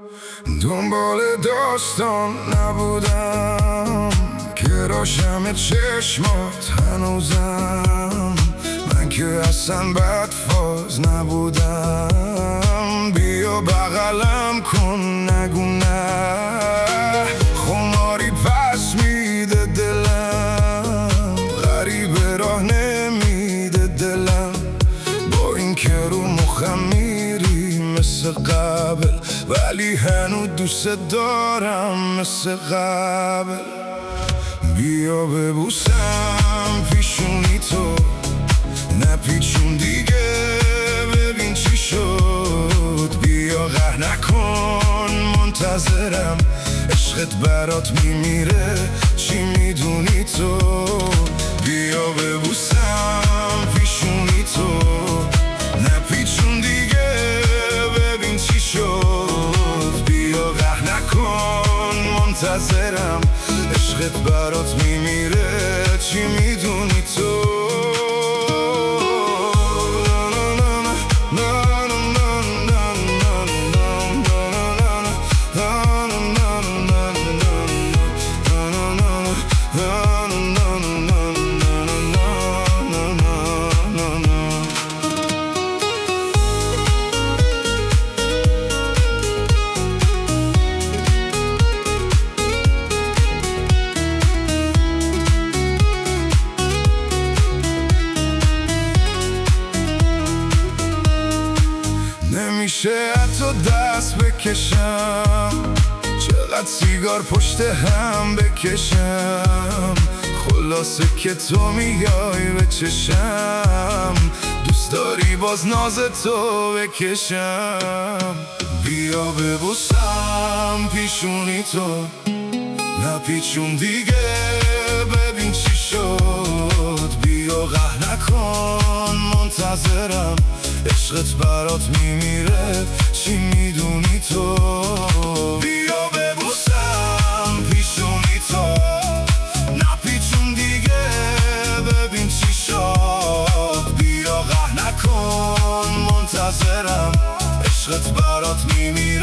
دنبال داستان نبودم که روشم چشمات هنوزم، من که اصلا بدفاز نبودم. بیا بغلم کن نگو نه، خماری پس میده دلم، غریب راه نمیده دلم. با این که رو مخم میری مثل قبل، ولی هنو دوست دارم مثل قبل. بیا ببوسم پیشونی تو، نپیچون دیگه ببین چی شد. بیا قهر نکن منتظرم، عشقت برات میمیره چی میدونی تو. بیا ببوسم پیشونی تو، نپیچون دیگه ببین چی شد. بیا قهر نکن منتظرم، عشقت برات میمیره چی میدونی تو. نمیشه حتی دست بکشم، چقدر سیگار پشت هم بکشم. خلاصه که تو میای به چشم، دوست داری باز ناز تو بکشم. بیا ببوسم پیشونی تو، نپیچون دیگه ببین چی شد. بیا قهر نکن منتظرم، عشقت برات میمیره چی میدونی تو. بیا ببوسم پیشونی تو، نپیچون دیگه ببین چی شد. بیا قهر نکن منتظرم، عشقت برات میمیره